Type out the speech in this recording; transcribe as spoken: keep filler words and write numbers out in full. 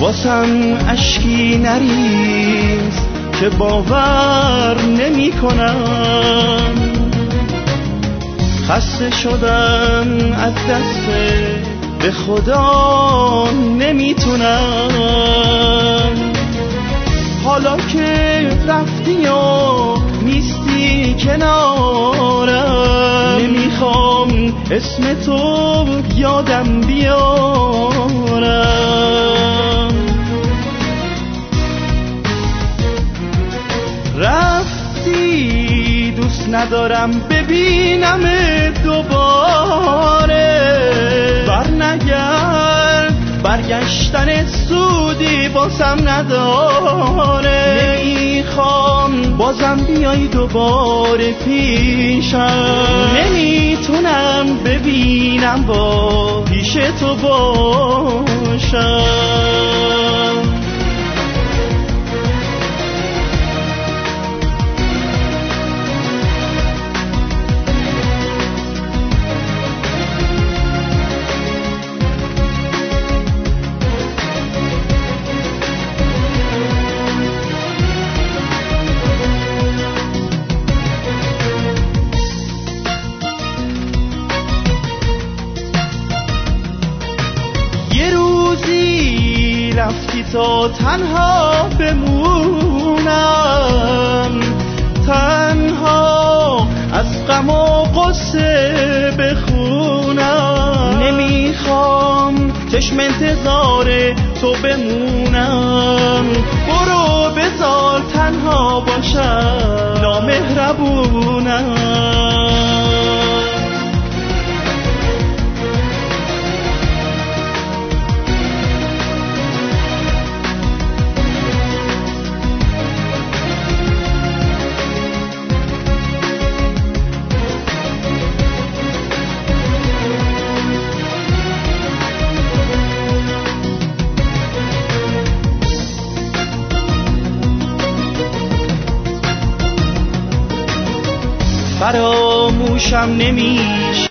واسم اشکی نریز که باور نمی کنم. خسته شدم از دست به خدا نمیتونم. حالا که رفتی و نیستی کنارم، نمیخوام اسم تو یادم بیارم. رفتی دوست ندارم ببینم دوباره. برنگرد برگشتن سودی بازم نداره. نمیخوام بازم بیای دوباره پیشم. نمیتونم ببینم با پیش تو باشم. رفتی تا تنها بمونم، تنها از غم و غصه بخونم. نمیخوام چشم انتظار تو بمونم. برو بذار تنها باشم، نامهربونم. فراموشم نمیشه